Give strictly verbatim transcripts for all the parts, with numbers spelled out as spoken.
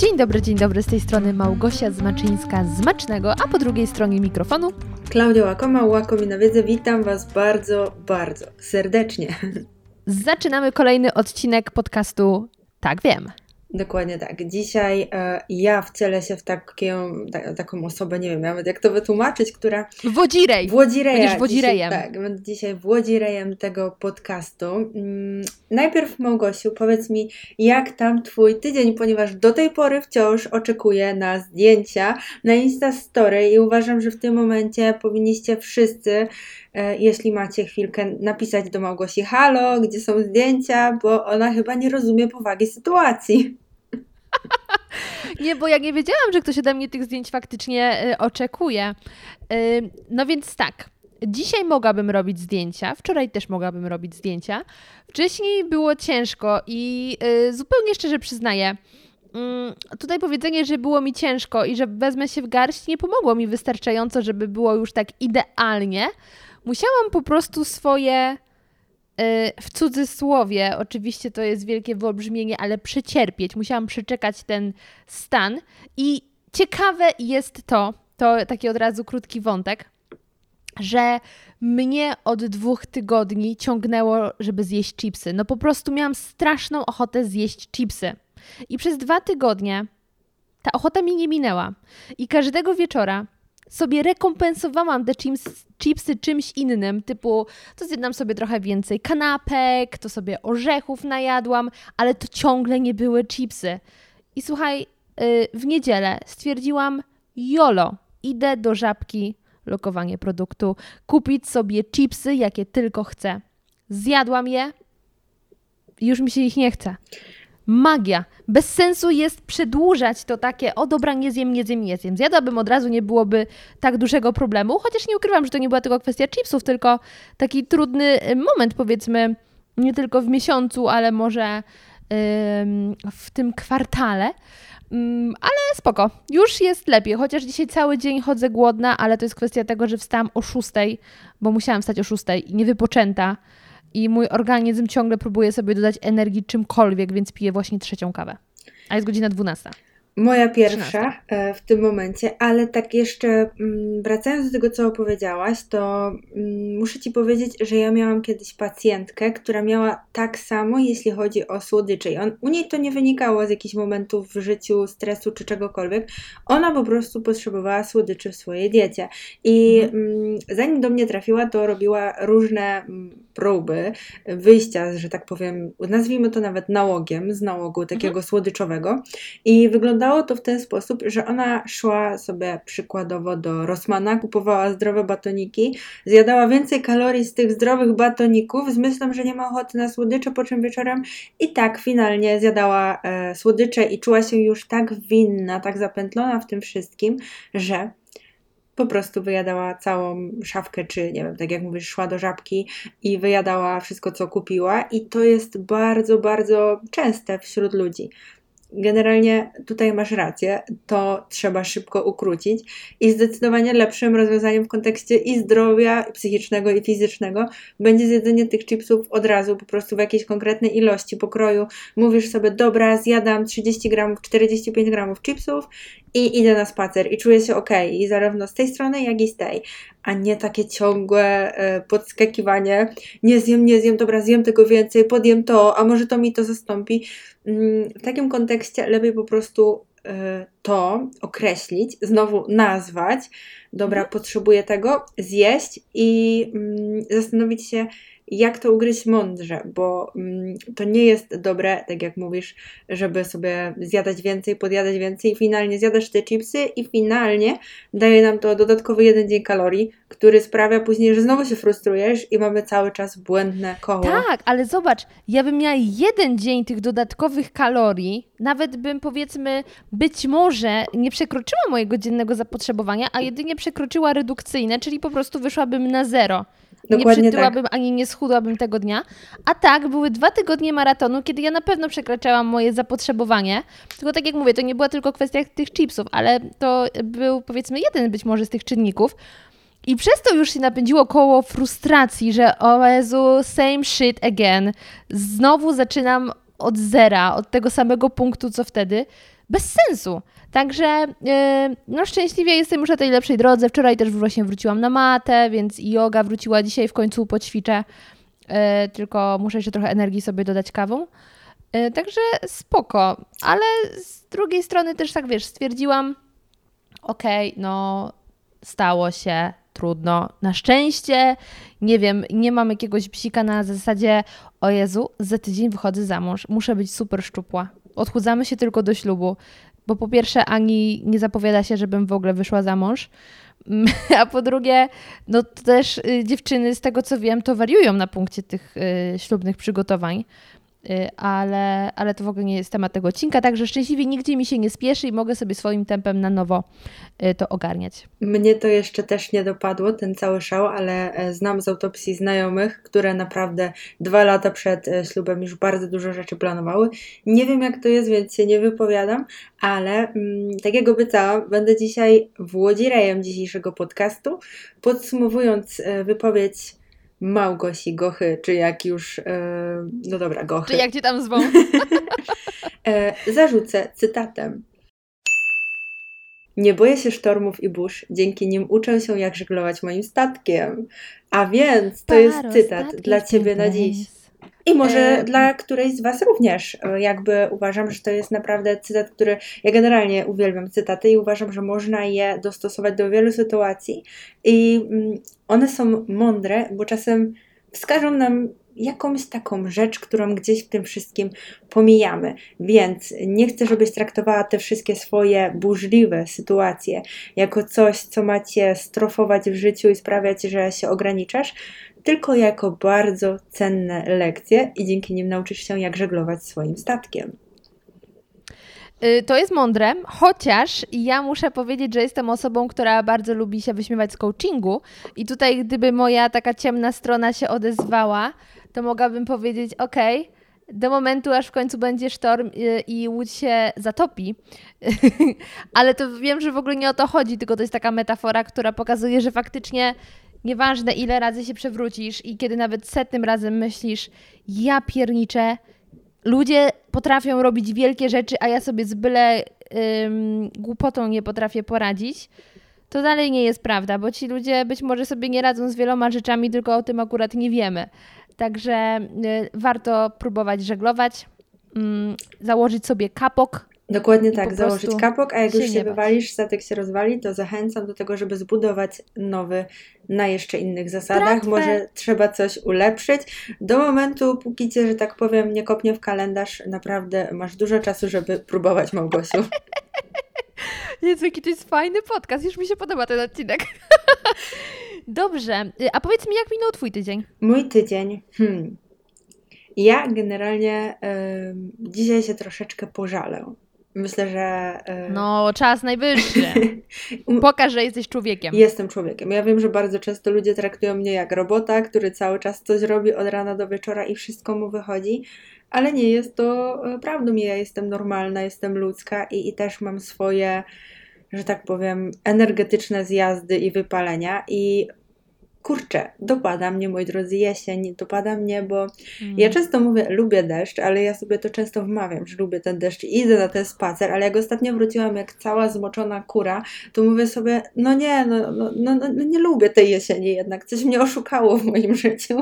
Dzień dobry, dzień dobry, z tej strony Małgosia Zmaczyńska z Smacznego, a po drugiej stronie mikrofonu Klaudia Łakoma, Łakomi na wiedzę. Witam Was bardzo, bardzo serdecznie. Zaczynamy kolejny odcinek podcastu Tak Wiem. Dokładnie tak. Dzisiaj e, ja wcielę się w taką, ta, taką osobę, nie wiem nawet jak to wytłumaczyć, która... Wodzirej! Włodzireja. Będziesz wodzirejem. Dzisiaj, tak, będę dzisiaj włodzirejem tego podcastu. Hmm, najpierw Małgosiu, powiedz mi, jak tam Twój tydzień, ponieważ do tej pory wciąż oczekuję na zdjęcia na Instastory i uważam, że w tym momencie powinniście wszyscy, e, jeśli macie chwilkę, napisać do Małgosi: halo, gdzie są zdjęcia, bo ona chyba nie rozumie powagi sytuacji. Nie, bo ja nie wiedziałam, że ktoś ode mnie tych zdjęć faktycznie y, oczekuje. Y, no więc tak, dzisiaj mogłabym robić zdjęcia, wczoraj też mogłabym robić zdjęcia. Wcześniej było ciężko i y, zupełnie szczerze przyznaję, y, tutaj powiedzenie, że było mi ciężko i że wezmę się w garść, nie pomogło mi wystarczająco, żeby było już tak idealnie. Musiałam po prostu swoje... w cudzysłowie, oczywiście to jest wielkie wyolbrzymienie, ale przecierpieć. Musiałam przeczekać ten stan i ciekawe jest to, to taki od razu krótki wątek, że mnie od dwóch tygodni ciągnęło, żeby zjeść chipsy. No po prostu miałam straszną ochotę zjeść chipsy. I przez dwa tygodnie ta ochota mi nie minęła. I każdego wieczora sobie rekompensowałam te chips, chipsy czymś innym, typu to zjadłam sobie trochę więcej kanapek, to sobie orzechów najadłam, ale to ciągle nie były chipsy. I słuchaj, w niedzielę stwierdziłam: jolo, idę do Żabki, lokowanie produktu, kupić sobie chipsy, jakie tylko chcę. Zjadłam je i już mi się ich nie chce. Magia. Bez sensu jest przedłużać to takie: o dobra, nie zjem, nie zjem, nie zjem. Zjadłabym od razu, nie byłoby tak dużego problemu, chociaż nie ukrywam, że to nie była tylko kwestia chipsów, tylko taki trudny moment, powiedzmy, nie tylko w miesiącu, ale może ym, w tym kwartale. Ym, ale spoko, już jest lepiej, chociaż dzisiaj cały dzień chodzę głodna, ale to jest kwestia tego, że wstałam o szóstej, bo musiałam wstać o szóstej i niewypoczęta. I mój organizm ciągle próbuje sobie dodać energii czymkolwiek, więc piję właśnie trzecią kawę. A jest godzina dwunasta. Moja pierwsza w tym momencie, ale tak jeszcze wracając do tego, co opowiedziałaś, to muszę Ci powiedzieć, że ja miałam kiedyś pacjentkę, która miała tak samo, jeśli chodzi o słodycze. I on, u niej to nie wynikało z jakichś momentów w życiu, stresu czy czegokolwiek. Ona po prostu potrzebowała słodyczy w swojej diecie. I mhm. zanim do mnie trafiła, to robiła różne próby wyjścia, że tak powiem, nazwijmy to nawet nałogiem, z nałogu takiego mhm. słodyczowego. I wyglądało to w ten sposób, że ona szła sobie przykładowo do Rossmana, kupowała zdrowe batoniki, zjadała więcej kalorii z tych zdrowych batoników z myślą, że nie ma ochoty na słodycze, po czym wieczorem i tak finalnie zjadała e, słodycze i czuła się już tak winna, tak zapętlona w tym wszystkim, że po prostu wyjadała całą szafkę, czy nie wiem, tak jak mówisz, szła do Żabki i wyjadała wszystko, co kupiła, i to jest bardzo, bardzo częste wśród ludzi. Generalnie tutaj masz rację, to trzeba szybko ukrócić i zdecydowanie lepszym rozwiązaniem w kontekście i zdrowia i psychicznego i fizycznego będzie zjedzenie tych chipsów od razu, po prostu w jakiejś konkretnej ilości pokroju. Mówisz sobie: dobra, zjadam trzydzieści gramów, czterdzieści pięć gramów chipsów i idę na spacer i czuję się okej, okay. I zarówno z tej strony, jak i z tej, a nie takie ciągłe e, podskakiwanie: nie zjem, nie zjem, dobra, zjem tego więcej, podjem to, a może to mi to zastąpi. Mm, w takim kontekście lepiej po prostu e, to określić, znowu nazwać: dobra, mhm. potrzebuję tego, zjeść i mm, zastanowić się, jak to ugryźć mądrze, bo mm, to nie jest dobre, tak jak mówisz, żeby sobie zjadać więcej, podjadać więcej i finalnie zjadasz te chipsy i finalnie daje nam to dodatkowy jeden dzień kalorii, który sprawia później, że znowu się frustrujesz i mamy cały czas błędne koło. Tak, ale zobacz, ja bym miała jeden dzień tych dodatkowych kalorii, nawet bym, powiedzmy, być może nie przekroczyła mojego dziennego zapotrzebowania, a jedynie przekroczyła redukcyjne, czyli po prostu wyszłabym na zero. Dokładnie nie przytyłabym tak. ani nie schudłabym tego dnia. A tak, były dwa tygodnie maratonu, kiedy ja na pewno przekraczałam moje zapotrzebowanie. Tylko tak jak mówię, to nie była tylko kwestia tych chipsów, ale to był, powiedzmy, jeden być może z tych czynników. I przez to już się napędziło koło frustracji, że o Jezu, same shit again. Znowu zaczynam od zera, od tego samego punktu, co wtedy. bez sensu. Także yy, no szczęśliwie jestem już na tej lepszej drodze. Wczoraj też właśnie wróciłam na matę, więc yoga wróciła dzisiaj, w końcu poćwiczę. Yy, tylko muszę jeszcze trochę energii sobie dodać kawą. Yy, także spoko. Ale z drugiej strony też tak, wiesz, stwierdziłam, okej, okay, no stało się, trudno. Na szczęście, nie wiem, nie mam jakiegoś psika na zasadzie, o Jezu, za tydzień wychodzę za mąż, muszę być super szczupła. Odchudzamy się tylko do ślubu, bo po pierwsze ani nie zapowiada się, żebym w ogóle wyszła za mąż, a po drugie, no to też y, dziewczyny z tego co wiem, to wariują na punkcie tych y, ślubnych przygotowań. Ale, ale to w ogóle nie jest temat tego odcinka, także szczęśliwie nigdzie mi się nie spieszy i mogę sobie swoim tempem na nowo to ogarniać. Mnie to jeszcze też nie dopadło, ten cały szał, ale znam z autopsji znajomych, które naprawdę dwa lata przed ślubem już bardzo dużo rzeczy planowały. Nie wiem jak to jest, więc się nie wypowiadam, ale mm, tak jak obiecałam, będę dzisiaj Włodzirejem dzisiejszego podcastu, podsumowując wypowiedź Małgosi Gochy, czy jak już, e, no dobra, Gochy. Czy jak cię tam zwą? e, zarzucę cytatem. Nie boję się sztormów i burz, dzięki nim uczę się jak żeglować moim statkiem. A więc to Paro, jest cytat dla Ciebie na dziś. I może e... dla którejś z Was również. Jakby uważam, że to jest naprawdę cytat, który... Ja generalnie uwielbiam cytaty i uważam, że można je dostosować do wielu sytuacji. I one są mądre, bo czasem wskażą nam jakąś taką rzecz, którą gdzieś w tym wszystkim pomijamy. Więc nie chcę, żebyś traktowała te wszystkie swoje burzliwe sytuacje jako coś, co ma Cię strofować w życiu i sprawiać, że się ograniczasz, tylko jako bardzo cenne lekcje i dzięki nim nauczysz się, jak żeglować swoim statkiem. To jest mądre, chociaż ja muszę powiedzieć, że jestem osobą, która bardzo lubi się wyśmiewać z coachingu i tutaj gdyby moja taka ciemna strona się odezwała, to mogłabym powiedzieć, okej, okay, do momentu, aż w końcu będzie sztorm i, i łódź się zatopi. Ale to wiem, że w ogóle nie o to chodzi, tylko to jest taka metafora, która pokazuje, że faktycznie nieważne ile razy się przewrócisz i kiedy nawet setnym razem myślisz, ja pierniczę, ludzie potrafią robić wielkie rzeczy, a ja sobie z byle ym, głupotą nie potrafię poradzić, to dalej nie jest prawda, bo ci ludzie być może sobie nie radzą z wieloma rzeczami, tylko o tym akurat nie wiemy. Także y, warto próbować żeglować, y, założyć sobie kapok. Dokładnie tak, założyć kapok, a jak już się wywalisz, statek się rozwali, to zachęcam do tego, żeby zbudować nowy na jeszcze innych zasadach. Tratwę. Może trzeba coś ulepszyć. Do momentu, póki Cię, że tak powiem, nie kopnie w kalendarz, naprawdę masz dużo czasu, żeby próbować, Małgosiu. Jezu, jaki to jest fajny podcast, już mi się podoba ten odcinek. Dobrze, a powiedz mi, jak minął Twój tydzień? Mój tydzień? Hmm. Ja generalnie y, dzisiaj się troszeczkę pożalę. Myślę, że... Yy... No, czas najwyższy. Pokaż, że jesteś człowiekiem. Jestem człowiekiem. Ja wiem, że bardzo często ludzie traktują mnie jak robota, który cały czas coś robi od rana do wieczora i wszystko mu wychodzi, ale nie jest to prawdą. Ja jestem normalna, jestem ludzka i, i też mam swoje, że tak powiem, energetyczne zjazdy i wypalenia i kurczę, dopada mnie, moi drodzy, jesień, dopada mnie, bo mm. ja często mówię, lubię deszcz, ale ja sobie to często wmawiam, że lubię ten deszcz i idę na ten spacer, ale jak ostatnio wróciłam jak cała zmoczona kura, to mówię sobie, no nie, no, no, no, no nie lubię tej jesieni jednak, coś mnie oszukało w moim życiu.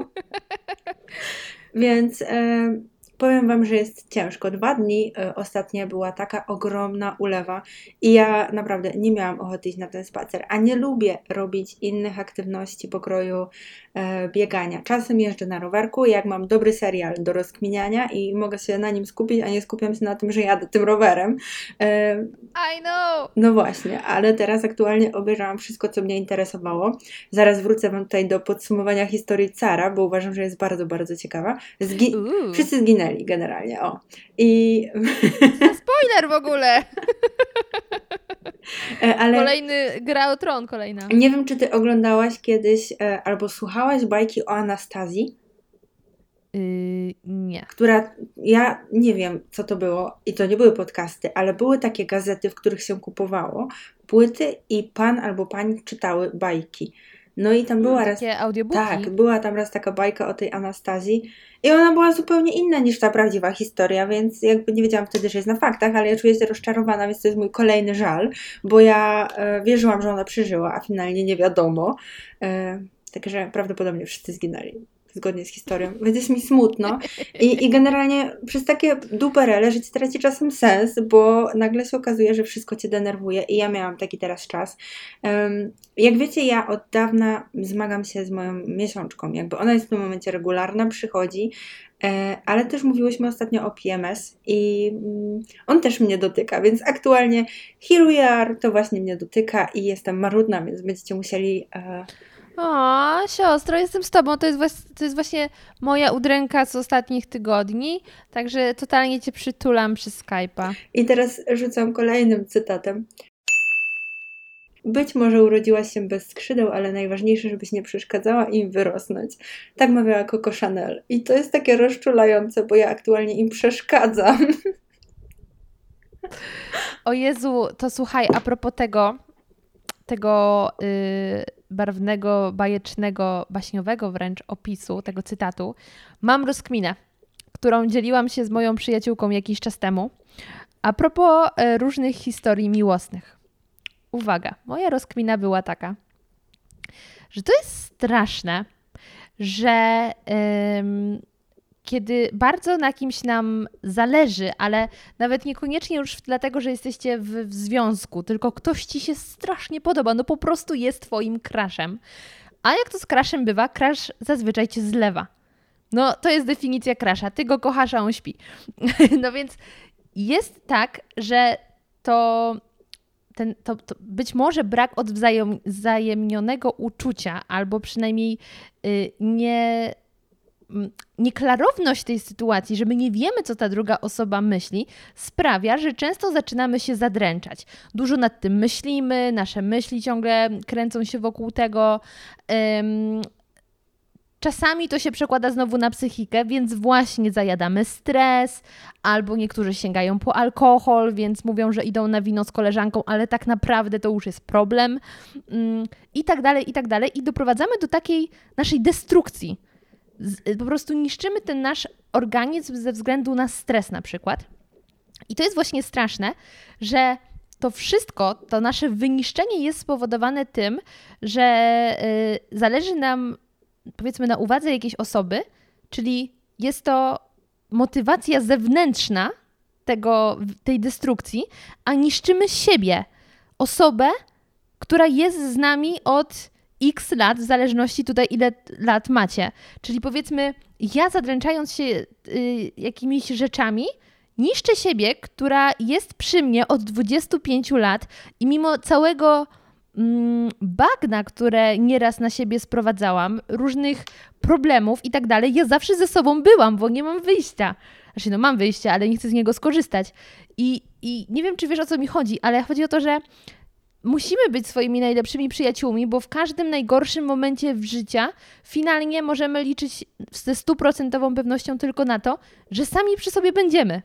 Więc e, powiem Wam, że jest ciężko. Dwa dni y, ostatnie była taka ogromna ulewa i ja naprawdę nie miałam ochoty iść na ten spacer, a nie lubię robić innych aktywności pokroju y, biegania. Czasem jeżdżę na rowerku, jak mam dobry serial do rozkminiania i mogę się na nim skupić, a nie skupiam się na tym, że jadę tym rowerem. Y, I know! No właśnie, ale teraz aktualnie obejrzałam wszystko, co mnie interesowało. Zaraz wrócę Wam tutaj do podsumowania historii Cara, bo uważam, że jest bardzo, bardzo ciekawa. Zgi- Wszyscy zginęli generalnie, o. I... Spoiler w ogóle! Ale... Kolejny Gra o Tron, kolejna. Nie wiem, czy Ty oglądałaś kiedyś albo słuchałaś bajki o Anastazji? Yy, nie. Która, ja nie wiem, co to było i to nie były podcasty, ale były takie gazety, w których się kupowało płyty i pan albo pani czytały bajki. No i tam była raz... Takie audiobooki. Tak, była tam raz taka bajka o tej Anastazji i ona była zupełnie inna niż ta prawdziwa historia, więc jakby nie wiedziałam wtedy, że jest na faktach, ale ja czuję się rozczarowana, więc to jest mój kolejny żal, bo ja e, wierzyłam, że ona przeżyła, a finalnie nie wiadomo. E, także prawdopodobnie wszyscy zginęli zgodnie z historią, więc jest mi smutno i, i generalnie przez takie duperele życie traci czasem sens, bo nagle się okazuje, że wszystko cię denerwuje i ja miałam taki teraz czas. Um, jak wiecie, ja od dawna zmagam się z moją miesiączką, jakby ona jest w tym momencie regularna, przychodzi, e, ale też mówiłyśmy ostatnio o P M S i mm, on też mnie dotyka, więc aktualnie here we are, to właśnie mnie dotyka i jestem marudna, więc będziecie musieli... E, O, siostro, jestem z tobą. To jest, właśnie, to jest właśnie moja udręka z ostatnich tygodni, także totalnie cię przytulam przez Skype'a. I teraz rzucam kolejnym cytatem. Być może urodziłaś się bez skrzydeł, ale najważniejsze, żebyś nie przeszkadzała im wyrosnąć. Tak mawiała Coco Chanel. I to jest takie rozczulające, bo ja aktualnie im przeszkadzam. O Jezu, to słuchaj, a propos tego, tego yy, barwnego, bajecznego, baśniowego wręcz opisu, tego cytatu, mam rozkminę, którą dzieliłam się z moją przyjaciółką jakiś czas temu, a propos yy, różnych historii miłosnych. Uwaga, moja rozkmina była taka, że to jest straszne, że ym, kiedy bardzo na kimś nam zależy, ale nawet niekoniecznie już dlatego, że jesteście w, w związku, tylko ktoś ci się strasznie podoba, no po prostu jest twoim crushem. A jak to z crushem bywa, crush zazwyczaj cię zlewa. No to jest definicja crusha, ty go kochasz, a on śpi. No więc jest tak, że to... Ten, to, to być może brak odwzajemnionego uczucia albo przynajmniej y, nie, y, nieklarowność tej sytuacji, że my nie wiemy, co ta druga osoba myśli, sprawia, że często zaczynamy się zadręczać. Dużo nad tym myślimy, nasze myśli ciągle kręcą się wokół tego. Ym, Czasami to się przekłada znowu na psychikę, więc właśnie zajadamy stres, albo niektórzy sięgają po alkohol, więc mówią, że idą na wino z koleżanką, ale tak naprawdę to już jest problem i tak dalej, i tak dalej. I doprowadzamy do takiej naszej destrukcji. Po prostu niszczymy ten nasz organizm ze względu na stres na przykład. I to jest właśnie straszne, że to wszystko, to nasze wyniszczenie jest spowodowane tym, że yy, zależy nam powiedzmy na uwadze jakiejś osoby, czyli jest to motywacja zewnętrzna tego, tej destrukcji, a niszczymy siebie, osobę, która jest z nami od x lat, w zależności tutaj ile lat macie. Czyli powiedzmy, ja zadręczając się y, jakimiś rzeczami, niszczę siebie, która jest przy mnie od dwudziestu pięciu lat i mimo całego bagna, które nieraz na siebie sprowadzałam, różnych problemów i tak dalej, ja zawsze ze sobą byłam, bo nie mam wyjścia. Znaczy, no mam wyjście, ale nie chcę z niego skorzystać. I, I nie wiem, czy wiesz, o co mi chodzi, ale chodzi o to, że musimy być swoimi najlepszymi przyjaciółmi, bo w każdym najgorszym momencie w życia finalnie możemy liczyć ze stuprocentową pewnością tylko na to, że sami przy sobie będziemy.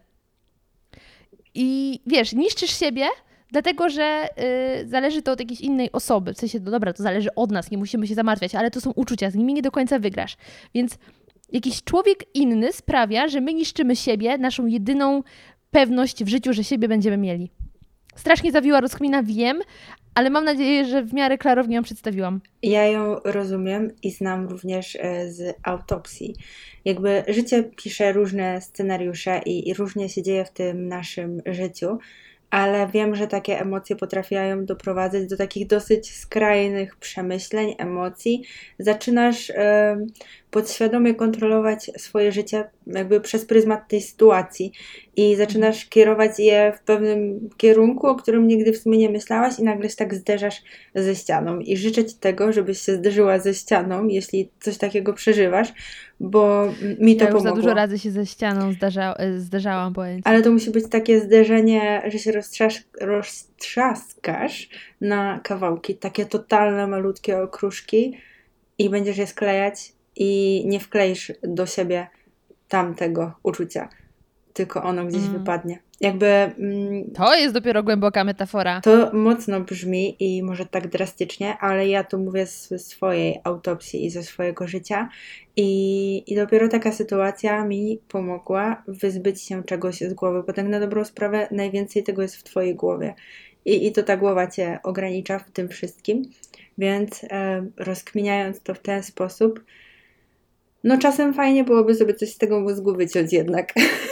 I wiesz, niszczysz siebie, dlatego, że y, zależy to od jakiejś innej osoby. W sensie, no dobra, to zależy od nas, nie musimy się zamartwiać, ale to są uczucia, z nimi nie do końca wygrasz. Więc jakiś człowiek inny sprawia, że my niszczymy siebie, naszą jedyną pewność w życiu, że siebie będziemy mieli. Strasznie zawiła rozkmina, wiem, ale mam nadzieję, że w miarę klarownie ją przedstawiłam. Ja ją rozumiem i znam również z autopsji. Jakby życie pisze różne scenariusze i, i różnie się dzieje w tym naszym życiu, ale wiem, że takie emocje potrafiają doprowadzać do takich dosyć skrajnych przemyśleń, emocji. Zaczynasz e, podświadomie kontrolować swoje życie jakby przez pryzmat tej sytuacji i zaczynasz kierować je w pewnym kierunku, o którym nigdy w sumie nie myślałaś i nagle się tak zderzasz ze ścianą. I życzę Ci tego, żebyś się zderzyła ze ścianą, jeśli coś takiego przeżywasz, bo mi to ja już pomogło. za dużo razy się ze ścianą zdarza, zderzałam, powiem. Ale to musi być takie zderzenie, że się roztrzask, roztrzaskasz na kawałki, takie totalne, malutkie okruszki i będziesz je sklejać i nie wkleisz do siebie tamtego uczucia, tylko ono gdzieś mm. wypadnie. jakby... Mm, to jest dopiero głęboka metafora. To mocno brzmi i może tak drastycznie, ale ja to mówię ze swojej autopsji i ze swojego życia i, i dopiero taka sytuacja mi pomogła wyzbyć się czegoś z głowy, bo tak na dobrą sprawę najwięcej tego jest w twojej głowie i, i to ta głowa cię ogranicza w tym wszystkim, więc e, rozkminiając to w ten sposób, no czasem fajnie byłoby sobie coś z tego mózgu wyciąć jednak.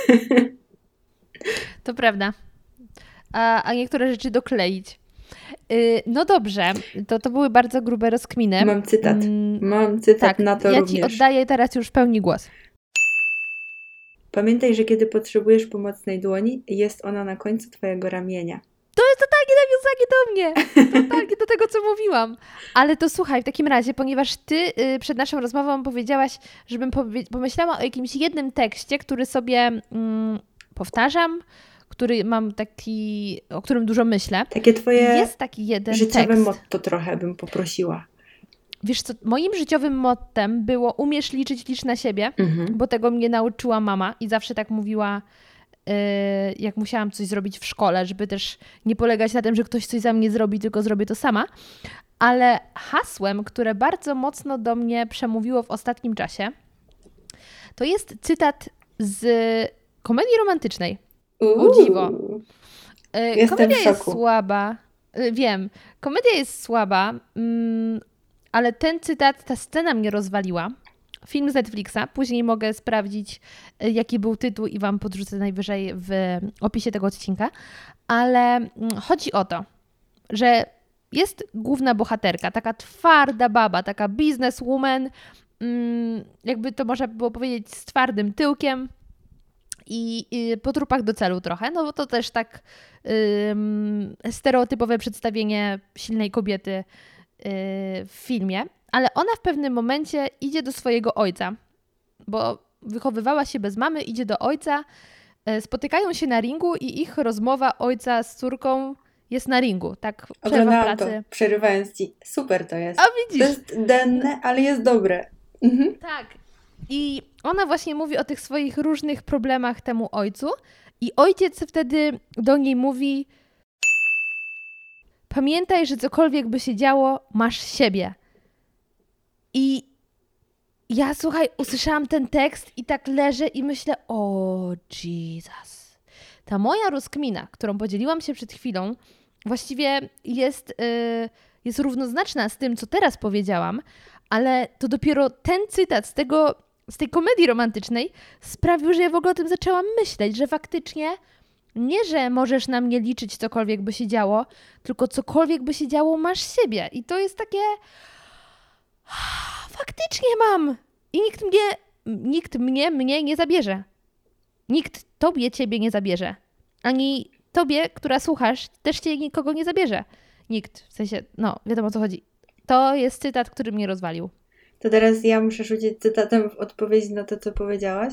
To prawda. A, a niektóre rzeczy dokleić. Yy, no dobrze, to, to były bardzo grube rozkminy. Mam cytat. Mam cytat tak, na to ja również. Ja ci oddaję teraz już w pełni głos. Pamiętaj, że kiedy potrzebujesz pomocnej dłoni, jest ona na końcu twojego ramienia. To jest totalnie nawiązanie do mnie. Totalnie do tego, co mówiłam. Ale to słuchaj, w takim razie, ponieważ ty yy, przed naszą rozmową powiedziałaś, żebym powie- pomyślała o jakimś jednym tekście, który sobie yy, powtarzam, który mam taki, o którym dużo myślę. Takie twoje jest taki jeden życiowe tekst. motto trochę bym poprosiła. Wiesz co, moim życiowym mottem było umiesz liczyć, licz na siebie, Mhm. bo tego mnie nauczyła mama i zawsze tak mówiła, yy, jak musiałam coś zrobić w szkole, żeby też nie polegać na tym, że ktoś coś za mnie zrobi, tylko zrobię to sama. Ale hasłem, które bardzo mocno do mnie przemówiło w ostatnim czasie, to jest cytat z komedii romantycznej. O dziwo. Yy, komedia jest słaba. Yy, wiem, komedia jest słaba, mm, ale ten cytat, ta scena mnie rozwaliła. Film z Netflixa. Później mogę sprawdzić, yy, jaki był tytuł i wam podrzucę najwyżej w opisie tego odcinka. Ale yy, chodzi o to, że jest główna bohaterka, taka twarda baba, taka businesswoman, yy, jakby to można było powiedzieć z twardym tyłkiem, I, i po trupach do celu trochę, no bo to też tak ym, stereotypowe przedstawienie silnej kobiety yy, w filmie, ale ona w pewnym momencie idzie do swojego ojca, bo wychowywała się bez mamy, idzie do ojca, yy, spotykają się na ringu i ich rozmowa ojca z córką jest na ringu, tak przerwa w pracy. To, przerywając ci, super to jest. A widzisz. To jest denne, ale jest dobre. Mhm. Tak. I ona właśnie mówi o tych swoich różnych problemach temu ojcu i ojciec wtedy do niej mówi: pamiętaj, że cokolwiek by się działo, masz siebie. I ja, słuchaj, usłyszałam ten tekst i tak leżę i myślę: o Jesus. Ta moja rozkmina, którą podzieliłam się przed chwilą, właściwie jest, yy, jest równoznaczna z tym, co teraz powiedziałam, ale to dopiero ten cytat z tego z tej komedii romantycznej sprawił, że ja w ogóle o tym zaczęłam myśleć, że faktycznie nie, że możesz na mnie liczyć, cokolwiek by się działo, tylko cokolwiek by się działo, masz siebie. I to jest takie... Faktycznie mam! I nikt mnie, nikt mnie, mnie nie zabierze. Nikt tobie, ciebie nie zabierze. Ani tobie, która słuchasz, też cię nikogo nie zabierze. Nikt. W sensie, no, wiadomo o co chodzi. To jest cytat, który mnie rozwalił. To teraz ja muszę rzucić cytatem w odpowiedzi na to, co powiedziałaś.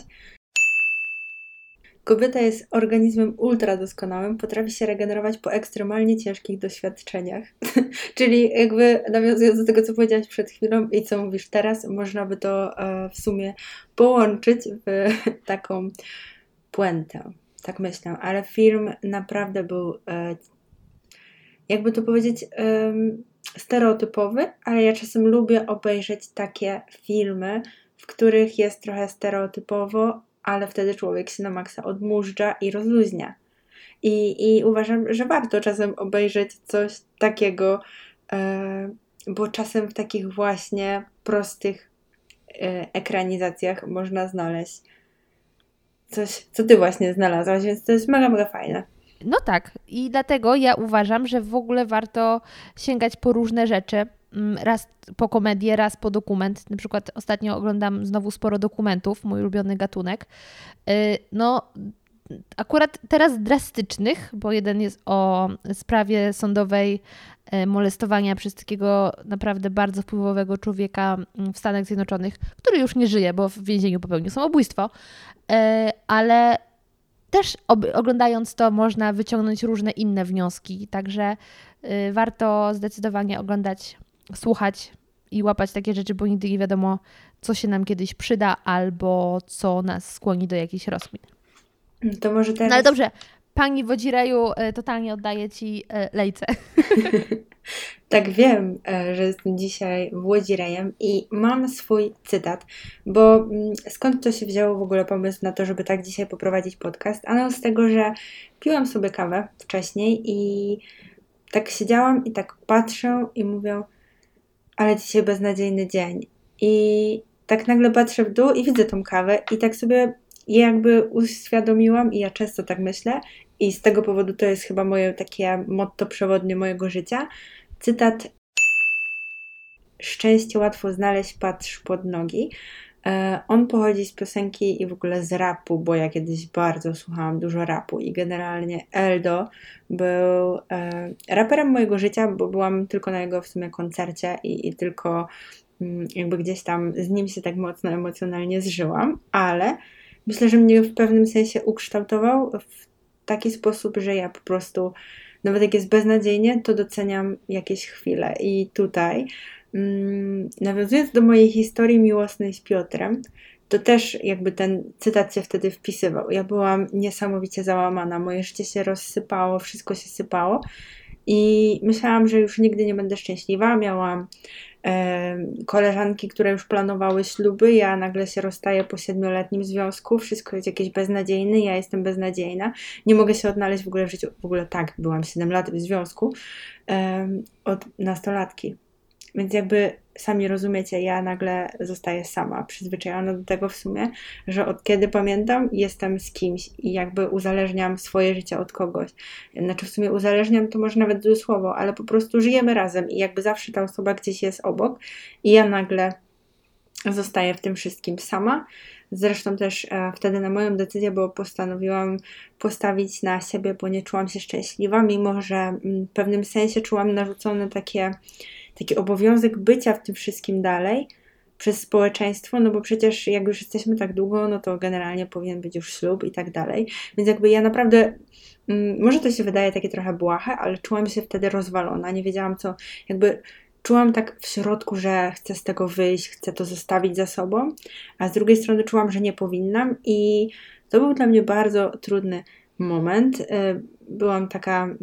Kobieta jest organizmem ultra doskonałym, potrafi się regenerować po ekstremalnie ciężkich doświadczeniach. Czyli jakby nawiązując do tego, co powiedziałaś przed chwilą i co mówisz teraz, można by to e, w sumie połączyć w taką puentę. Tak myślę. Ale film naprawdę był, e, jakby to powiedzieć... E, stereotypowy, ale ja czasem lubię obejrzeć takie filmy, w których jest trochę stereotypowo, ale wtedy człowiek się na maksa odmóżdża i rozluźnia. I, i uważam, że warto czasem obejrzeć coś takiego, e, bo czasem w takich właśnie prostych e, ekranizacjach można znaleźć coś, co ty właśnie znalazłaś, więc to jest mega, mega fajne. No tak, i dlatego ja uważam, że w ogóle warto sięgać po różne rzeczy. Raz po komedię, raz po dokument. Na przykład ostatnio oglądam znowu sporo dokumentów, mój ulubiony gatunek. No, akurat teraz drastycznych, bo jeden jest o sprawie sądowej molestowania przez takiego naprawdę bardzo wpływowego człowieka w Stanach Zjednoczonych, który już nie żyje, bo w więzieniu popełnił samobójstwo, ale też ob- oglądając to można wyciągnąć różne inne wnioski, także y, warto zdecydowanie oglądać, słuchać i łapać takie rzeczy, bo nigdy nie wiadomo, co się nam kiedyś przyda albo co nas skłoni do jakichś rozkmin. To może teraz... No ale dobrze, pani Wodzireju, totalnie oddaję Ci lejce. Tak, wiem, że jestem dzisiaj Wodzirejem i mam swój cytat, bo skąd to się wzięło w ogóle pomysł na to, żeby tak dzisiaj poprowadzić podcast? Ano z tego, że piłam sobie kawę wcześniej i tak siedziałam i tak patrzę i mówię, ale dzisiaj beznadziejny dzień. I tak nagle patrzę w dół i widzę tą kawę i tak sobie je jakby uświadomiłam i ja często tak myślę i z tego powodu to jest chyba moje takie motto przewodnie mojego życia. Cytat: szczęście łatwo znaleźć, patrz pod nogi. On pochodzi z piosenki i w ogóle z rapu, bo ja kiedyś bardzo słuchałam dużo rapu i generalnie Eldo był e, raperem mojego życia, bo byłam tylko na jego w sumie koncercie i, i tylko mm, jakby gdzieś tam z nim się tak mocno emocjonalnie zżyłam, ale myślę, że mnie w pewnym sensie ukształtował w taki sposób, że ja po prostu nawet jak jest beznadziejnie, to doceniam jakieś chwile i tutaj nawiązując do mojej historii miłosnej z Piotrem, to też jakby ten cytat się wtedy wpisywał. Ja byłam niesamowicie załamana, moje życie się rozsypało, wszystko się sypało i myślałam, że już nigdy nie będę szczęśliwa. Miałam e, koleżanki, które już planowały śluby, ja nagle się rozstaję po siedmioletnim związku, wszystko jest jakieś beznadziejne, ja jestem beznadziejna, nie mogę się odnaleźć w ogóle w życiu. W ogóle tak, byłam siedem lat w związku e, od nastolatki. Więc jakby sami rozumiecie, ja nagle zostaję sama, przyzwyczajona do tego w sumie, że od kiedy pamiętam jestem z kimś i jakby uzależniam swoje życie od kogoś. Znaczy w sumie uzależniam to może nawet złe słowo, ale po prostu żyjemy razem i jakby zawsze ta osoba gdzieś jest obok i ja nagle zostaję w tym wszystkim sama. Zresztą też e, wtedy na moją decyzję, bo postanowiłam postawić na siebie, bo nie czułam się szczęśliwa, mimo że m, w pewnym sensie czułam narzucone takie taki obowiązek bycia w tym wszystkim dalej przez społeczeństwo, no bo przecież jak już jesteśmy tak długo, no to generalnie powinien być już ślub i tak dalej. Więc jakby ja naprawdę, mm, może to się wydaje takie trochę błahe, ale czułam się wtedy rozwalona, nie wiedziałam co, jakby czułam tak w środku, że chcę z tego wyjść, chcę to zostawić za sobą, a z drugiej strony czułam, że nie powinnam i to był dla mnie bardzo trudny moment. Byłam taka...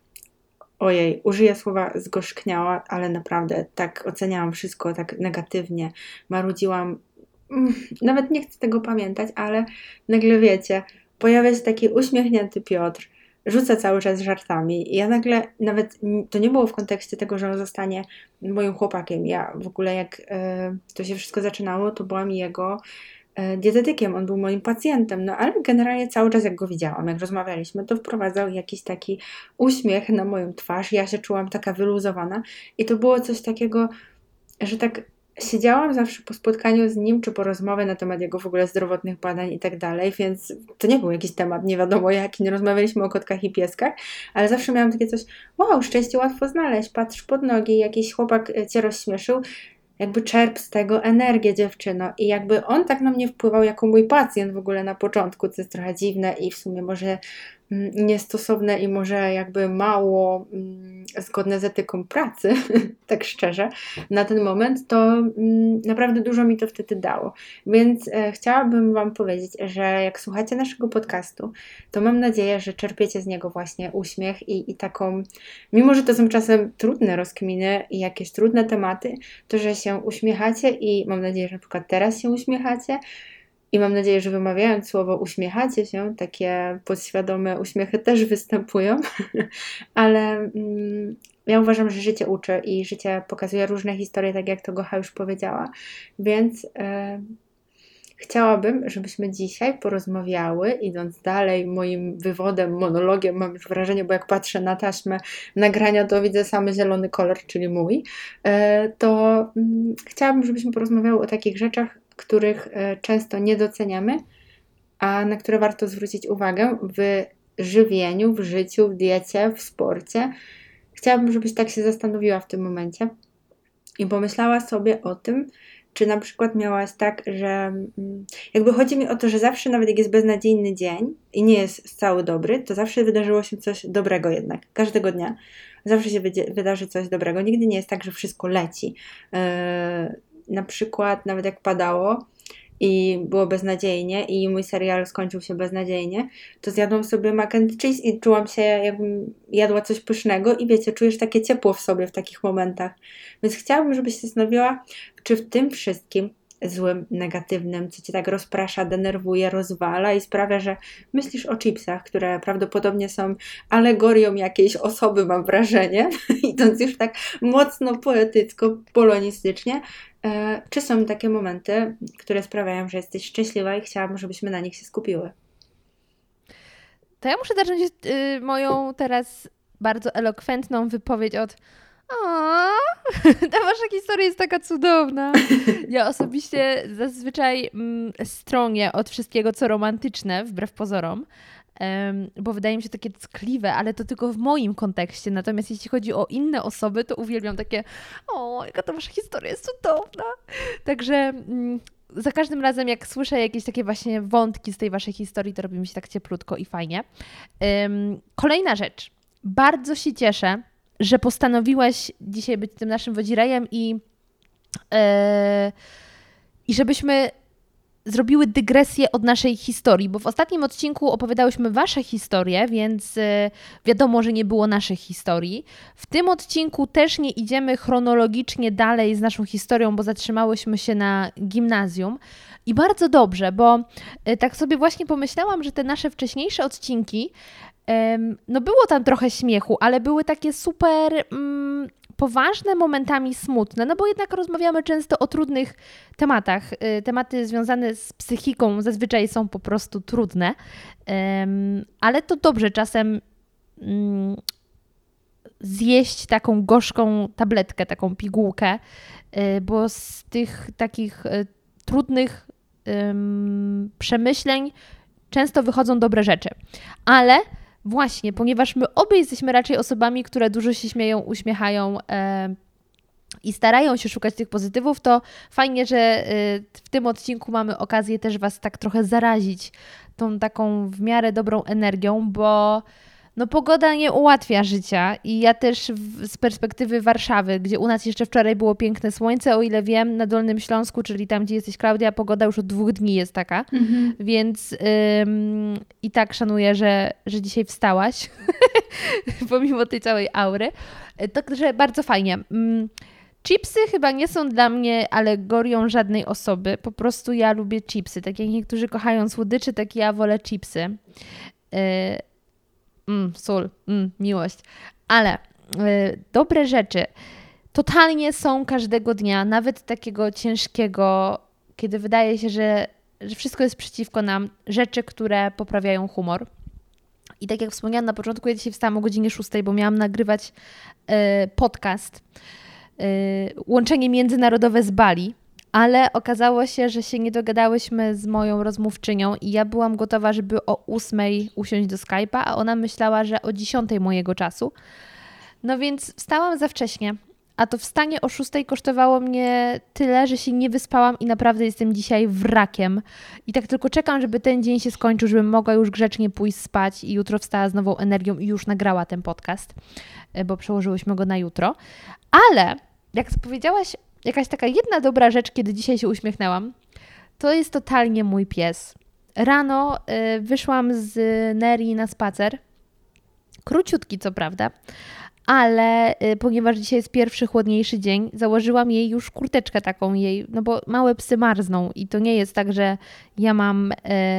Ojej, użyję słowa zgorzkniała, ale naprawdę tak oceniałam wszystko tak negatywnie, marudziłam, nawet nie chcę tego pamiętać, ale nagle wiecie, pojawia się taki uśmiechnięty Piotr, rzuca cały czas żartami i ja nagle, nawet to nie było w kontekście tego, że on zostanie moim chłopakiem, ja w ogóle jak e, to się wszystko zaczynało, to byłam jego dietetykiem, on był moim pacjentem, no ale generalnie cały czas jak go widziałam, jak rozmawialiśmy, to wprowadzał jakiś taki uśmiech na moją twarz, ja się czułam taka wyluzowana i to było coś takiego, że tak siedziałam zawsze po spotkaniu z nim, czy po rozmowie na temat jego w ogóle zdrowotnych badań i tak dalej, więc to nie był jakiś temat, nie wiadomo jaki, nie rozmawialiśmy o kotkach i pieskach, ale zawsze miałam takie coś, wow, szczęście łatwo znaleźć, patrz pod nogi, jakiś chłopak cię rozśmieszył, jakby czerp z tego energię dziewczyno i jakby on tak na mnie wpływał jako mój pacjent w ogóle na początku, co jest trochę dziwne i w sumie może mm, niestosowne i może jakby mało mm, zgodne z etyką pracy, tak szczerze, na ten moment, to mm, naprawdę dużo mi to wtedy dało. Więc e, chciałabym Wam powiedzieć, że jak słuchacie naszego podcastu, to mam nadzieję, że czerpiecie z niego właśnie uśmiech i, i taką, mimo że to są czasem trudne rozkminy i jakieś trudne tematy, to że się uśmiechacie i mam nadzieję, że na przykład teraz się uśmiechacie i mam nadzieję, że wymawiając słowo uśmiechacie się, takie podświadome uśmiechy też występują, ale mm, ja uważam, że życie uczy i życie pokazuje różne historie, tak jak to Gocha już powiedziała, więc e, chciałabym, żebyśmy dzisiaj porozmawiały, idąc dalej moim wywodem, monologiem, mam już wrażenie, bo jak patrzę na taśmę nagrania, to widzę samy zielony kolor, czyli mój, e, to mm, chciałabym, żebyśmy porozmawiały o takich rzeczach, których e, często nie doceniamy, a na które warto zwrócić uwagę w żywieniu, w życiu, w diecie, w sporcie. Chciałabym, żebyś tak się zastanowiła w tym momencie i pomyślała sobie o tym, czy na przykład miałaś tak, że jakby chodzi mi o to, że zawsze nawet jak jest beznadziejny dzień i nie jest cały dobry, to zawsze wydarzyło się coś dobrego jednak. Każdego dnia zawsze się wydarzy coś dobrego. Nigdy nie jest tak, że wszystko leci. Yy, na przykład nawet jak padało, i było beznadziejnie i mój serial skończył się beznadziejnie, to zjadłam sobie mac and cheese i czułam się, jakbym jadła coś pysznego i wiecie, czujesz takie ciepło w sobie w takich momentach. Więc chciałabym, żebyś się zastanowiła, czy w tym wszystkim złym, negatywnym, co cię tak rozprasza, denerwuje, rozwala i sprawia, że myślisz o chipsach, które prawdopodobnie są alegorią jakiejś osoby, mam wrażenie, idąc już tak mocno poetycko, polonistycznie. E, czy są takie momenty, które sprawiają, że jesteś szczęśliwa i chciałabym, żebyśmy na nich się skupiły? To ja muszę zacząć y, moją teraz bardzo elokwentną wypowiedź od o, ta wasza historia jest taka cudowna. Ja osobiście zazwyczaj mm, stronię od wszystkiego, co romantyczne, wbrew pozorom, um, bo wydaje mi się takie ckliwe, ale to tylko w moim kontekście. Natomiast jeśli chodzi o inne osoby, to uwielbiam takie o, jaka ta wasza historia jest cudowna. Także mm, za każdym razem, jak słyszę jakieś takie właśnie wątki z tej waszej historii, to robi mi się tak cieplutko i fajnie. Um, kolejna rzecz. Bardzo się cieszę, że postanowiłaś dzisiaj być tym naszym wodzirejem i, yy, i żebyśmy zrobiły dygresję od naszej historii, bo w ostatnim odcinku opowiadałyśmy wasze historie, więc yy, wiadomo, że nie było naszych historii. W tym odcinku też nie idziemy chronologicznie dalej z naszą historią, bo zatrzymałyśmy się na gimnazjum i bardzo dobrze, bo yy, tak sobie właśnie pomyślałam, że te nasze wcześniejsze odcinki no było tam trochę śmiechu, ale były takie super mm, poważne, momentami smutne, no bo jednak rozmawiamy często o trudnych tematach. Tematy związane z psychiką zazwyczaj są po prostu trudne, ale to dobrze czasem mm, zjeść taką gorzką tabletkę, taką pigułkę, bo z tych takich trudnych przemyśleń często wychodzą dobre rzeczy. Ale właśnie, ponieważ my obie jesteśmy raczej osobami, które dużo się śmieją, uśmiechają e, i starają się szukać tych pozytywów, to fajnie, że e, w tym odcinku mamy okazję też was tak trochę zarazić tą taką w miarę dobrą energią, bo no pogoda nie ułatwia życia i ja też w, z perspektywy Warszawy, gdzie u nas jeszcze wczoraj było piękne słońce, o ile wiem, na Dolnym Śląsku, czyli tam, gdzie jesteś, Klaudia, pogoda już od dwóch dni jest taka, mhm. więc ym, i tak szanuję, że, że dzisiaj wstałaś, pomimo tej całej aury. Także bardzo fajnie. Chipsy chyba nie są dla mnie alegorią żadnej osoby, po prostu ja lubię chipsy. Tak jak niektórzy kochają słodycze, tak ja wolę chipsy. Yy, Mm, sól, mm, miłość. Ale y, dobre rzeczy totalnie są każdego dnia, nawet takiego ciężkiego, kiedy wydaje się, że, że wszystko jest przeciwko nam, rzeczy, które poprawiają humor. I tak jak wspomniałam na początku, ja dzisiaj wstałam o godzinie szóstej, bo miałam nagrywać y, podcast y, Łączenie Międzynarodowe z Bali. Ale okazało się, że się nie dogadałyśmy z moją rozmówczynią i ja byłam gotowa, żeby o ósmej usiąść do Skype'a, a ona myślała, że o dziesiątej mojego czasu. No więc wstałam za wcześnie, a to wstanie o szóstej kosztowało mnie tyle, że się nie wyspałam i naprawdę jestem dzisiaj wrakiem. I tak tylko czekam, żeby ten dzień się skończył, żebym mogła już grzecznie pójść spać i jutro wstała z nową energią i już nagrała ten podcast, bo przełożyłyśmy go na jutro. Ale jak powiedziałaś, jakaś taka jedna dobra rzecz, kiedy dzisiaj się uśmiechnęłam, to jest totalnie mój pies. Rano y, wyszłam z Neri na spacer, króciutki co prawda, ale y, ponieważ dzisiaj jest pierwszy chłodniejszy dzień, założyłam jej już kurteczkę taką jej, no bo małe psy marzną i to nie jest tak, że ja mam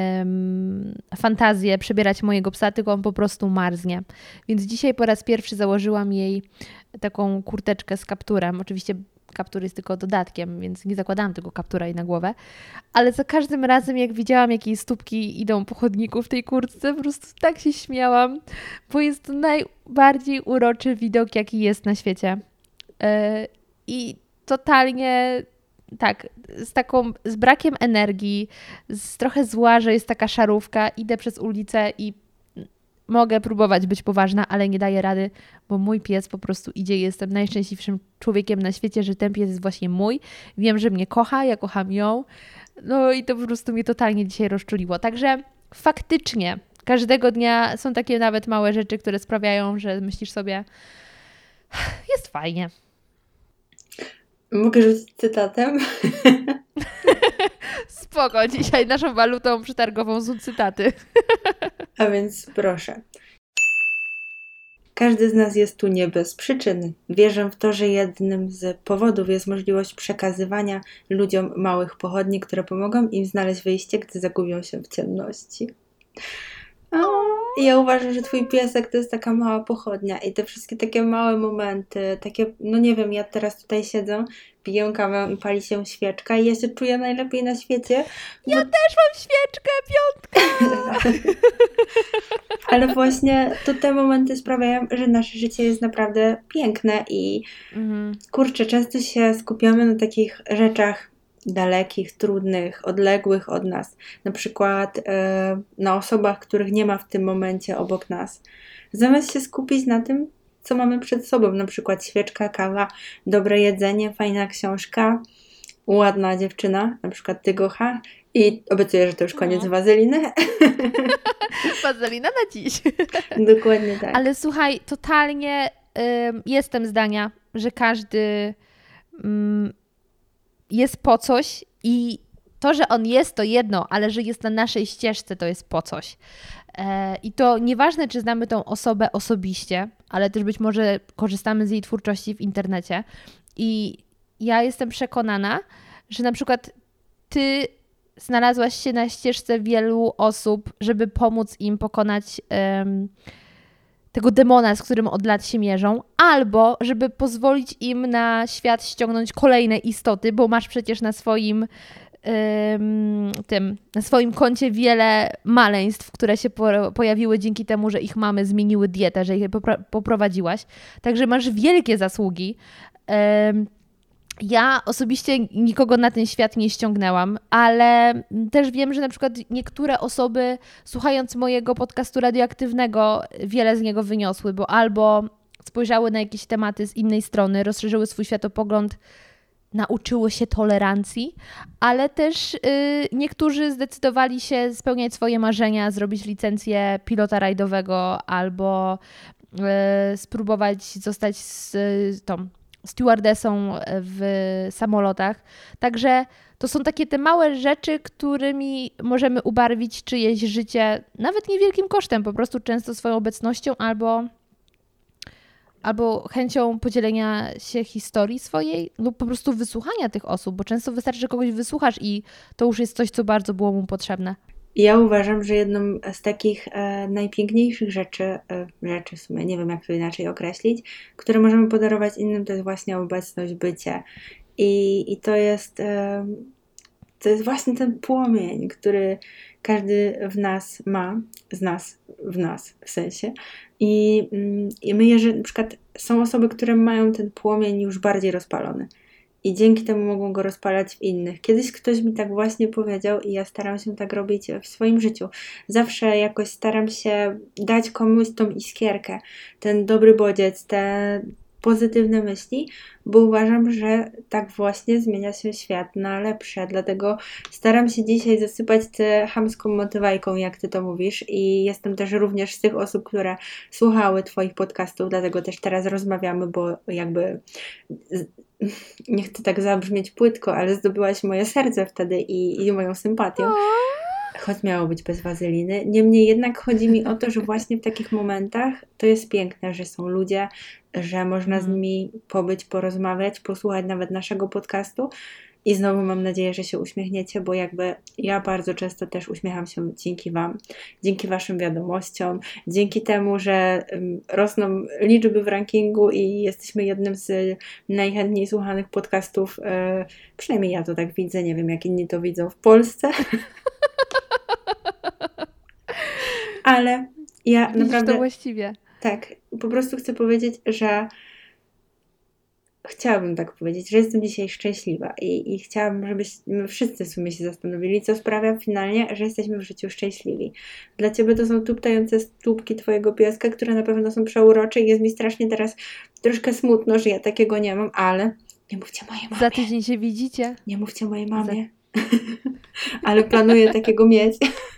y, fantazję przebierać mojego psa, tylko on po prostu marznie. Więc dzisiaj po raz pierwszy założyłam jej taką kurteczkę z kapturem, oczywiście kaptur jest tylko dodatkiem, więc nie zakładałam tego kaptura jej na głowę, ale za każdym razem jak widziałam, jakie stópki idą po chodniku w tej kurtce, po prostu tak się śmiałam, bo jest to najbardziej uroczy widok, jaki jest na świecie. Yy, I totalnie tak, z taką, z brakiem energii, z trochę zła, że jest taka szarówka, idę przez ulicę i mogę próbować być poważna, ale nie daję rady, bo mój pies po prostu idzie i jestem najszczęśliwszym człowiekiem na świecie, że ten pies jest właśnie mój. Wiem, że mnie kocha, ja kocham ją. No i to po prostu mnie totalnie dzisiaj rozczuliło. Także faktycznie każdego dnia są takie nawet małe rzeczy, które sprawiają, że myślisz sobie, jest fajnie. Mogę rzucić cytatem? Spoko, dzisiaj naszą walutą przetargową są cytaty. A więc proszę. Każdy z nas jest tu nie bez przyczyny. Wierzę w to, że jednym z powodów jest możliwość przekazywania ludziom małych pochodni, które pomogą im znaleźć wyjście, gdy zagubią się w ciemności. O, ja uważam, że twój piesek to jest taka mała pochodnia i te wszystkie takie małe momenty, takie, no nie wiem, ja teraz tutaj siedzę, piję kawę i pali się świeczka i ja się czuję najlepiej na świecie. Ja bo... też mam świeczkę, piątka! Ale właśnie to te momenty sprawiają, że nasze życie jest naprawdę piękne i mhm. kurczę, często się skupiamy na takich rzeczach dalekich, trudnych, odległych od nas. Na przykład yy, na osobach, których nie ma w tym momencie obok nas. Zamiast się skupić na tym, co mamy przed sobą, na przykład świeczka, kawa, dobre jedzenie, fajna książka, ładna dziewczyna, na przykład ty, Gocha. I obiecuję, że to już koniec no. wazeliny. Wazelina na dziś. Dokładnie tak. Ale słuchaj, totalnie y, jestem zdania, że każdy y, jest po coś i to, że on jest, to jedno, ale że jest na naszej ścieżce, to jest po coś. E, I to nieważne, czy znamy tą osobę osobiście, ale też być może korzystamy z jej twórczości w internecie. I ja jestem przekonana, że na przykład ty znalazłaś się na ścieżce wielu osób, żeby pomóc im pokonać um, tego demona, z którym od lat się mierzą, albo żeby pozwolić im na świat ściągnąć kolejne istoty, bo masz przecież na swoim um, tym, na swoim koncie wiele maleństw, które się po, pojawiły dzięki temu, że ich mamy zmieniły dietę, że je popra- poprowadziłaś. Także masz wielkie zasługi. Um, Ja osobiście nikogo na ten świat nie ściągnęłam, ale też wiem, że na przykład niektóre osoby słuchając mojego podcastu radioaktywnego wiele z niego wyniosły, bo albo spojrzały na jakieś tematy z innej strony, rozszerzyły swój światopogląd, nauczyły się tolerancji, ale też yy, niektórzy zdecydowali się spełniać swoje marzenia, zrobić licencję pilota rajdowego albo yy, spróbować zostać z yy, tą stewardessą w samolotach. Także to są takie te małe rzeczy, którymi możemy ubarwić czyjeś życie, nawet niewielkim kosztem, po prostu często swoją obecnością albo, albo chęcią podzielenia się historii swojej lub po prostu wysłuchania tych osób, bo często wystarczy, że kogoś wysłuchasz i to już jest coś, co bardzo było mu potrzebne. Ja uważam, że jedną z takich e, najpiękniejszych rzeczy, e, rzeczy w sumie, nie wiem jak to inaczej określić, które możemy podarować innym, to jest właśnie obecność, bycie. I, i to jest e, to jest właśnie ten płomień, który każdy w nas ma, z nas, w nas w sensie. I, i my, jeżeli na przykład są osoby, które mają ten płomień już bardziej rozpalony. I dzięki temu mogą go rozpalać w innych. Kiedyś ktoś mi tak właśnie powiedział i ja staram się tak robić w swoim życiu. Zawsze jakoś staram się dać komuś tą iskierkę, ten dobry bodziec, te pozytywne myśli, bo uważam, że tak właśnie zmienia się świat na lepsze. Dlatego staram się dzisiaj zasypać tę chamską motywajką, jak ty to mówisz, i jestem też również z tych osób, które słuchały twoich podcastów, dlatego też teraz rozmawiamy, bo jakby nie chcę tak zabrzmieć płytko, ale zdobyłaś moje serce wtedy i, i moją sympatię. Choć miało być bez wazeliny. Niemniej jednak chodzi mi o to, że właśnie w takich momentach to jest piękne, że są ludzie, że można z nimi pobyć, porozmawiać, posłuchać nawet naszego podcastu i znowu mam nadzieję, że się uśmiechniecie, bo jakby ja bardzo często też uśmiecham się dzięki wam, dzięki waszym wiadomościom, dzięki temu, że um, rosną liczby w rankingu i jesteśmy jednym z najchętniej słuchanych podcastów, e, przynajmniej ja to tak widzę, nie wiem jak inni to widzą w Polsce. Ale ja Widzisz naprawdę... to właściwie. Tak, po prostu chcę powiedzieć, że chciałabym tak powiedzieć, że jestem dzisiaj szczęśliwa i, i chciałabym, żebyśmy wszyscy w sumie się zastanowili, co sprawia finalnie, że jesteśmy w życiu szczęśliwi. Dla ciebie to są tuptające stópki twojego pieska, które na pewno są przeurocze i jest mi strasznie teraz troszkę smutno, że ja takiego nie mam, ale nie mówcie mojej mamie. Za tydzień się widzicie. Nie mówcie mojej mamie. Za... ale planuję takiego mieć.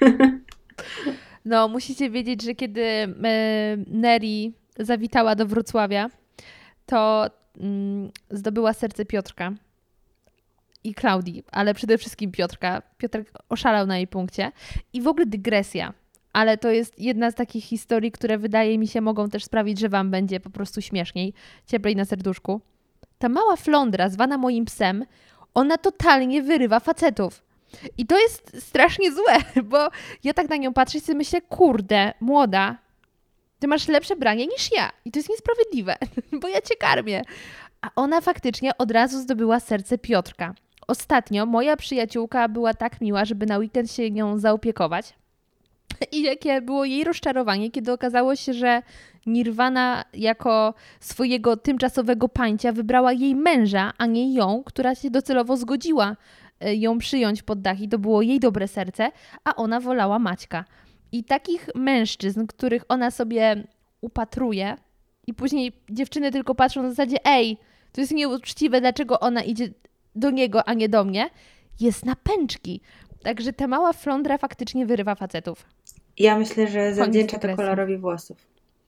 No, musicie wiedzieć, że kiedy y, Neri zawitała do Wrocławia, to y, zdobyła serce Piotrka. i Klaudii, ale przede wszystkim Piotrka. Piotrek oszalał na jej punkcie. I w ogóle dygresja. Ale to jest jedna z takich historii, które wydaje mi się mogą też sprawić, że wam będzie po prostu śmieszniej, cieplej na serduszku. Ta mała flądra, zwana moim psem, ona totalnie wyrywa facetów. I to jest strasznie złe, bo ja tak na nią patrzę i sobie myślę, kurde, młoda, ty masz lepsze branie niż ja. I to jest niesprawiedliwe, bo ja cię karmię. A ona faktycznie od razu zdobyła serce Piotrka. Ostatnio moja przyjaciółka była tak miła, żeby na weekend się nią zaopiekować. I jakie było jej rozczarowanie, kiedy okazało się, że Nirvana jako swojego tymczasowego pańcia wybrała jej męża, a nie ją, która się docelowo zgodziła ją przyjąć pod dach i to było jej dobre serce, a ona wolała Maćka. I takich mężczyzn, których ona sobie upatruje i później dziewczyny tylko patrzą na zasadzie ej, to jest nieuczciwe, dlaczego ona idzie do niego, a nie do mnie, jest na pęczki. Także ta mała flądra faktycznie wyrywa facetów. Ja myślę, że zawdzięcza to kolorowi włosów.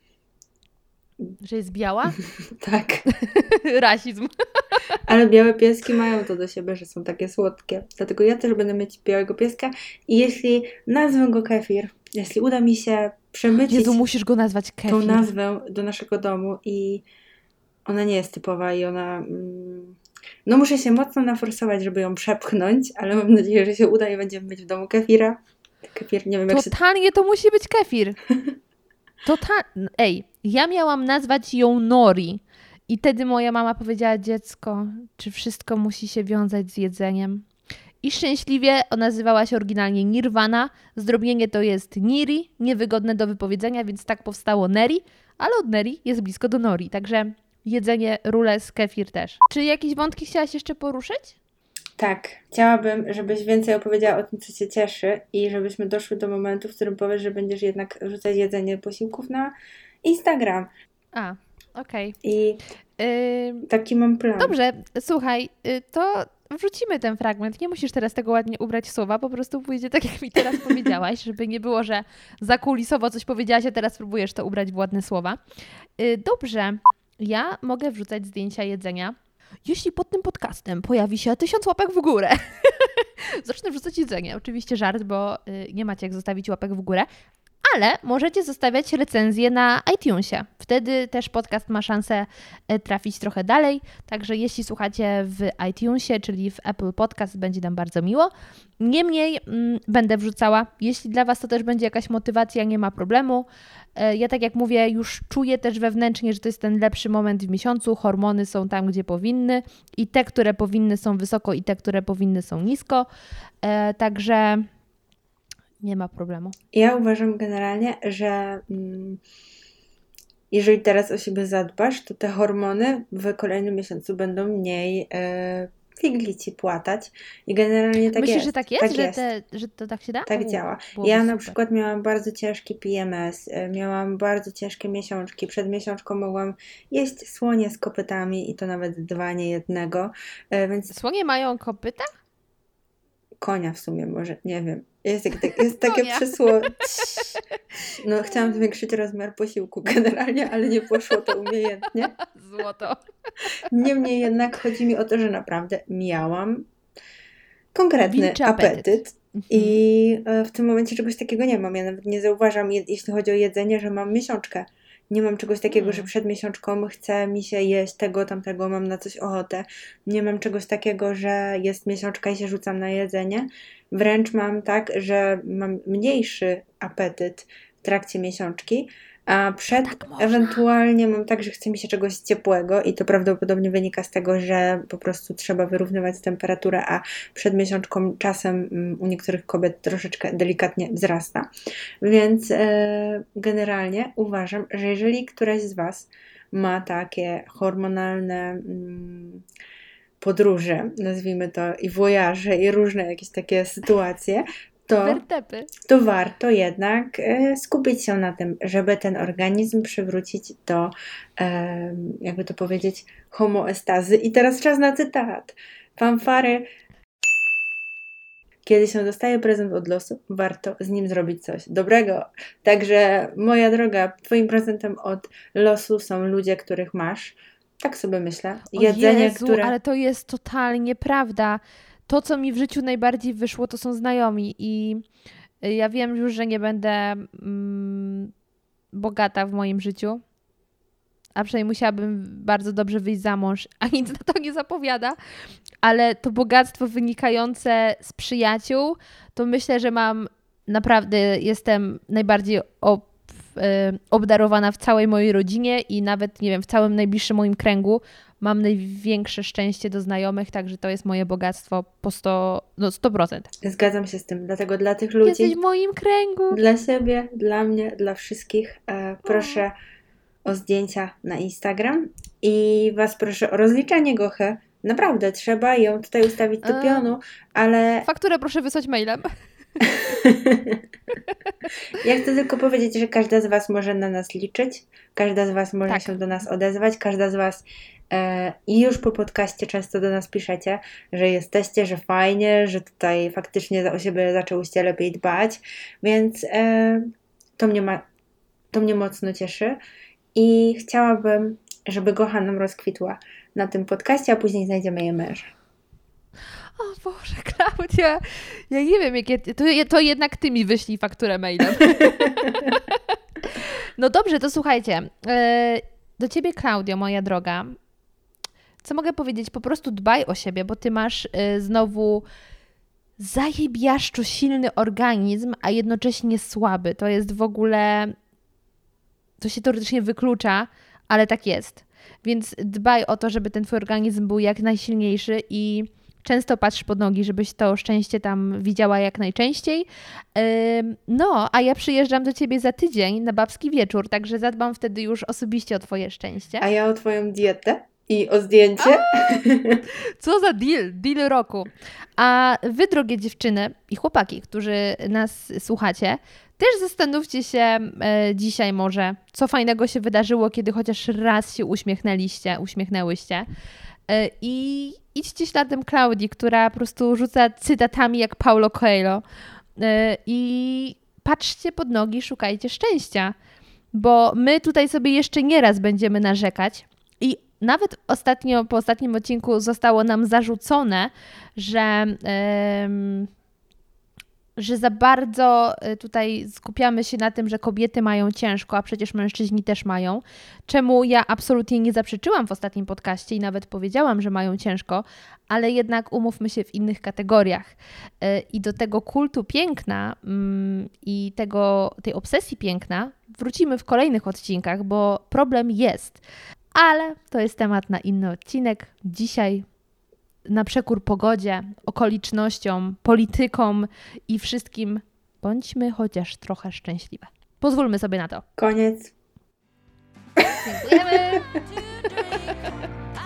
Że jest biała? Tak. Rasizm. Ale białe pieski mają to do siebie, że są takie słodkie. Dlatego ja też będę mieć białego pieska i jeśli nazwę go Kefir, jeśli uda mi się przemycić Jezu, musisz go nazwać Kefir. tą nazwę do naszego domu i ona nie jest typowa i ona... Mm, no muszę się mocno naforsować, żeby ją przepchnąć, ale mam nadzieję, że się uda i będziemy mieć w domu Kefira. Kefir, nie wiem jak Totalnie się... to musi być Kefir. Total... Ej, ja miałam nazwać ją Nori. I wtedy moja mama powiedziała, dziecko, czy wszystko musi się wiązać z jedzeniem? I szczęśliwie nazywała się oryginalnie Nirvana. Zdrobnienie to jest Niri, niewygodne do wypowiedzenia, więc tak powstało Neri, ale od Neri jest blisko do Nori. Także jedzenie, rules, kefir też. Czy jakieś wątki chciałaś jeszcze poruszyć? Tak. Chciałabym, żebyś więcej opowiedziała o tym, co cię cieszy i żebyśmy doszły do momentu, w którym powiesz, że będziesz jednak rzucać jedzenie posiłków na Instagram. A, okej. Okay. I yy, taki mam plan. Dobrze, słuchaj, to wrzucimy ten fragment. Nie musisz teraz tego ładnie ubrać w słowa, po prostu pójdzie tak, jak mi teraz powiedziałaś, żeby nie było, że zakulisowo coś powiedziałaś, a teraz próbujesz to ubrać w ładne słowa. Yy, dobrze, ja mogę wrzucać zdjęcia jedzenia, jeśli pod tym podcastem pojawi się tysiąc łapek w górę. Zacznę wrzucać jedzenie. Oczywiście żart, bo yy, nie macie jak zostawić łapek w górę. Ale możecie zostawiać recenzję na iTunesie. Wtedy też podcast ma szansę trafić trochę dalej. Także jeśli słuchacie w iTunesie, czyli w Apple Podcast, będzie nam bardzo miło. Niemniej m, będę wrzucała. Jeśli dla Was to też będzie jakaś motywacja, nie ma problemu. Ja tak jak mówię, już czuję też wewnętrznie, że to jest ten lepszy moment w miesiącu. Hormony są tam, gdzie powinny. I te, które powinny są wysoko i te, które powinny są nisko. E, także... Nie ma problemu. Ja uważam generalnie, że mm, jeżeli teraz o siebie zadbasz, to te hormony w kolejnym miesiącu będą mniej e, figli ci płatać. I generalnie tak Myślisz, jest. że tak jest? Tak że, jest. Te, że to tak się da? Tak U, działa. Ja na super. przykład miałam bardzo ciężki P M S, miałam bardzo ciężkie miesiączki. Przed miesiączką mogłam jeść słonie z kopytami i to nawet dwa, nie jednego. E, więc... Słonie mają kopyta? Konia w sumie może, nie wiem. Jest, jest takie przysłowie. No, chciałam zwiększyć rozmiar posiłku generalnie, ale nie poszło to umiejętnie. Złoto. Niemniej jednak chodzi mi o to, że naprawdę miałam konkretny Wilczy apetyt. apetyt. I w tym momencie czegoś takiego nie mam. Ja nawet nie zauważam, jeśli chodzi o jedzenie, że mam miesiączkę. Nie mam czegoś takiego, hmm. że przed miesiączką chce mi się jeść tego, tamtego, mam na coś ochotę. Nie mam czegoś takiego, że jest miesiączka i się rzucam na jedzenie. Wręcz mam tak, że mam mniejszy apetyt w trakcie miesiączki, a przed tak ewentualnie mam tak, że chce mi się czegoś ciepłego i to prawdopodobnie wynika z tego, że po prostu trzeba wyrównywać temperaturę, a przed miesiączką czasem u niektórych kobiet troszeczkę delikatnie wzrasta. Więc e, generalnie uważam, że jeżeli któraś z Was ma takie hormonalne mm, podróże, nazwijmy to i wojaże i różne jakieś takie sytuacje, To, to warto jednak e, skupić się na tym, żeby ten organizm przywrócić do, e, jakby to powiedzieć, homoestazy. I teraz czas na cytat. Fanfary. Kiedy się dostaje prezent od losu, warto z nim zrobić coś dobrego. Także moja droga, Twoim prezentem od losu są ludzie, których masz. Tak sobie myślę. Jedzenie, Jezu, które... ale to jest totalnie prawda. To, co mi w życiu najbardziej wyszło, to są znajomi i ja wiem już, że nie będę mm, bogata w moim życiu, a przynajmniej musiałabym bardzo dobrze wyjść za mąż, a nic na to nie zapowiada, ale to bogactwo wynikające z przyjaciół, to myślę, że mam naprawdę, jestem najbardziej ob, y, obdarowana w całej mojej rodzinie i nawet, nie wiem, w całym najbliższym moim kręgu mam największe szczęście do znajomych, także to jest moje bogactwo po sto, no sto procent. Zgadzam się z tym, dlatego dla tych ludzi... Jesteś w moim kręgu. Dla siebie, dla mnie, dla wszystkich. E, proszę o. o zdjęcia na Instagram i Was proszę o rozliczenie Gochy. Naprawdę, trzeba ją tutaj ustawić do pionu, ale... Fakturę proszę wysłać mailem. Ja chcę tylko powiedzieć, że każda z Was może na nas liczyć, każda z Was może tak. się do nas odezwać, każda z Was e, i już po podcaście często do nas piszecie, że jesteście, że fajnie, że tutaj faktycznie o siebie zaczęłyście lepiej dbać, więc e, to, mnie ma, to mnie mocno cieszy i chciałabym, żeby Gocha nam rozkwitła na tym podcaście, a później znajdziemy jej męża. O Boże, Klaudia, ja nie wiem, jakie, to, to jednak Ty mi wyślij fakturę mailem. No dobrze, to słuchajcie, do Ciebie, Klaudio, moja droga, co mogę powiedzieć, po prostu dbaj o siebie, bo Ty masz znowu zajebiaszczo silny organizm, a jednocześnie słaby. To jest w ogóle, to się teoretycznie wyklucza, ale tak jest. Więc dbaj o to, żeby ten Twój organizm był jak najsilniejszy i często patrz pod nogi, żebyś to szczęście tam widziała jak najczęściej. No, a ja przyjeżdżam do Ciebie za tydzień na babski wieczór, także zadbam wtedy już osobiście o Twoje szczęście. A ja o Twoją dietę i o zdjęcie. A, co za deal, deal roku. A Wy, drogie dziewczyny i chłopaki, którzy nas słuchacie, też zastanówcie się e, dzisiaj może, co fajnego się wydarzyło, kiedy chociaż raz się uśmiechnęliście, uśmiechnęłyście. E, I idźcie śladem Klaudii, która po prostu rzuca cytatami jak Paulo Coelho. E, I patrzcie pod nogi, szukajcie szczęścia. Bo my tutaj sobie jeszcze nieraz będziemy narzekać. I nawet ostatnio, po ostatnim odcinku zostało nam zarzucone, że... Yy, że za bardzo tutaj skupiamy się na tym, że kobiety mają ciężko, a przecież mężczyźni też mają, czemu ja absolutnie nie zaprzeczyłam w ostatnim podcaście i nawet powiedziałam, że mają ciężko, ale jednak umówmy się w innych kategoriach. I do tego kultu piękna i tego, tej obsesji piękna wrócimy w kolejnych odcinkach, bo problem jest. Ale to jest temat na inny odcinek. Dzisiaj na przekór pogodzie, okolicznościom, politykom i wszystkim, bądźmy chociaż trochę szczęśliwe. Pozwólmy sobie na to. Koniec. Dziękujemy.